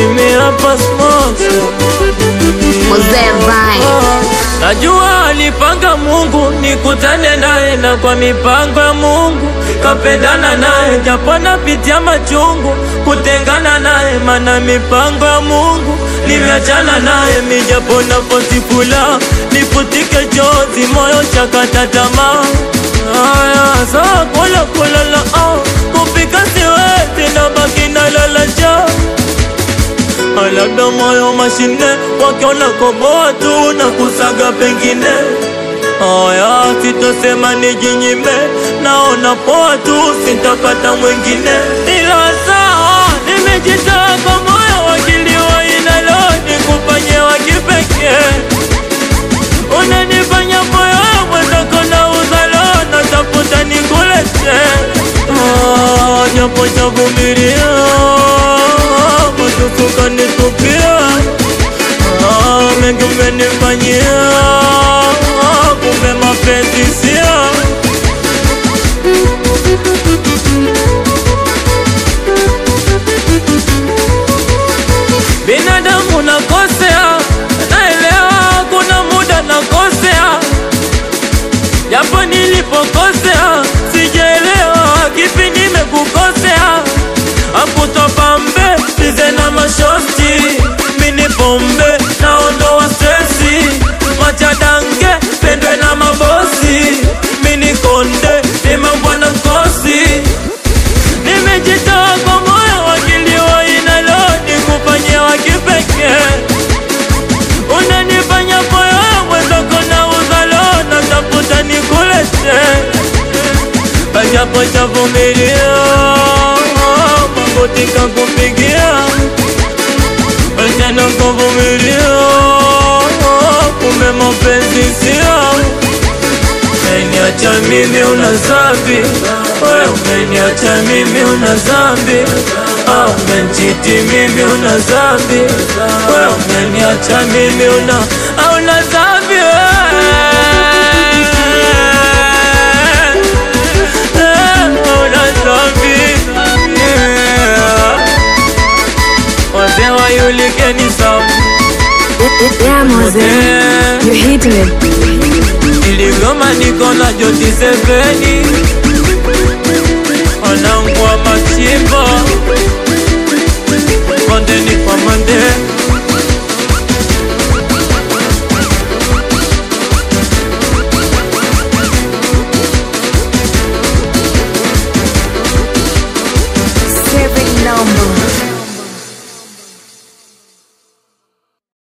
mimi hapa smoke. Mzee Vine. Najua alipanga Mungu nikutane naye, na kwa mipango ya Mungu kapendana naye, japo napitia machungu kutengana naye, mana mipango ya Mungu nimeachana naye. Mijapo napotikula niputike chozi, moyo chakata tamaa. Aya saa kula kulala kupika siwezi, nabaki nalala njaa. Labda moyo mashine wakiona koboa tu na kusaga pengine. Aya sitosema nijinyime, naona poa tu sitapata mwingine. Ila sawa nimejitoa kwa moyo wakiliwa inalo nikufanye wakipekee. Unanifanya moyo mwendoko na uzalo natafuta nikulete. Japo chavumilia matusuka nitupia. Mengi umenifanyia, kumbe mapenzi sio. Binadamu nakosea, naelewa kuna muda nakosea. Japo nilipokosea sijaelewa kipi nimekukosea. Akutopa mbe tize na mashosti, mini pombe naondoa stresi. Machadange pendwe na mabosi, mini konde nimambwana mkosi. Nimejitoa kwa moyo wakiliwa inalo nikufanye wakipekee. Unanifanya moyo mwendoko na uzalo natafuta nikulete. Japo chavumilia mabutika kupigia, tena kuvumilia, kumbe mapenzi sio. Umeniacha mimi una dhambi, wewe umeniacha mimi una dhambi. Umenichiti mimi una dhambi, wewe umeniacha mimi una dhambi. You lick any sound. Yeah, Mose, you hit me. Iligoma niko na Joti Seveni, wanangwa machimba konde ni kwa mande.